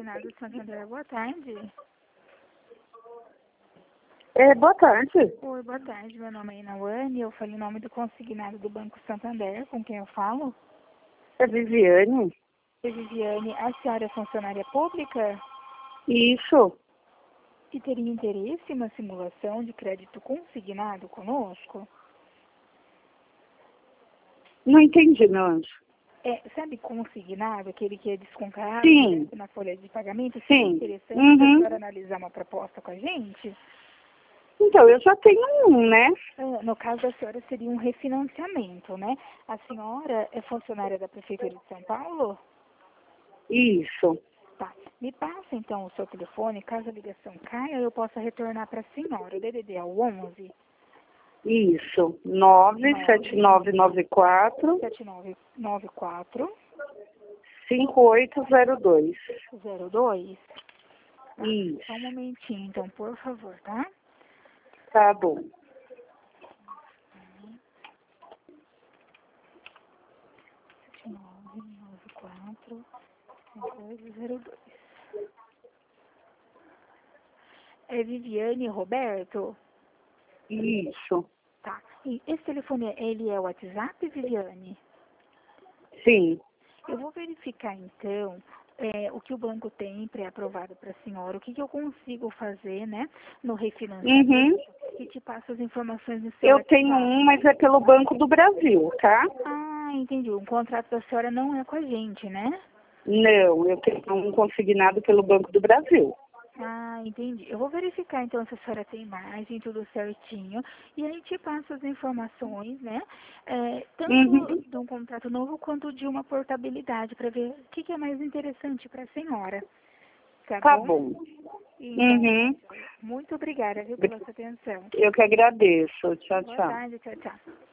Consignado de Santander, boa tarde. Boa tarde. Oi, boa tarde. Meu nome é Inawane. Eu falei em nome do consignado do Banco Santander. Com quem eu falo? É Viviane? Viviane, a senhora é funcionária pública? Isso. E teria interesse em uma simulação de crédito consignado conosco? Não entendi, meu anjo. Sabe consignado, aquele que é descontado Sim. direto na folha de pagamento? Sim. Seria interessante a senhora analisar uma proposta com a gente? Então, eu já tenho um, né? No caso da senhora, seria um refinanciamento, né? A senhora é funcionária da Prefeitura de São Paulo? Isso. Tá. Me passa, então, o seu telefone. Caso a ligação caia, eu possa retornar para a senhora. O DDD é o 11? Isso. 97994 7994 5802. 02. Tá. Isso. Só um momentinho, então, por favor, tá? Tá bom. 7994 5202. É Viviane Roberto? Isso. Tá. E esse telefone, ele é o WhatsApp, Viviane? Sim. Eu vou verificar, então, o que o banco tem pré-aprovado para a senhora, o que eu consigo fazer, né, no refinanciamento, e te passo as informações do seu Eu WhatsApp. tenho um, mas é pelo Banco do Brasil, tá? Ah, entendi. O contrato da senhora não é com a gente, né? Não, eu tenho um consignado pelo Banco do Brasil. Ah, entendi. Eu vou verificar, então, se a senhora tem margem, tudo certinho, e aí te passo as informações, né, tanto de um contrato novo quanto de uma portabilidade, para ver o que é mais interessante para a senhora. Tá bom. Então, muito obrigada, viu, pela sua atenção. Eu que agradeço. Tchau, Boa tchau. tarde, tchau, tchau.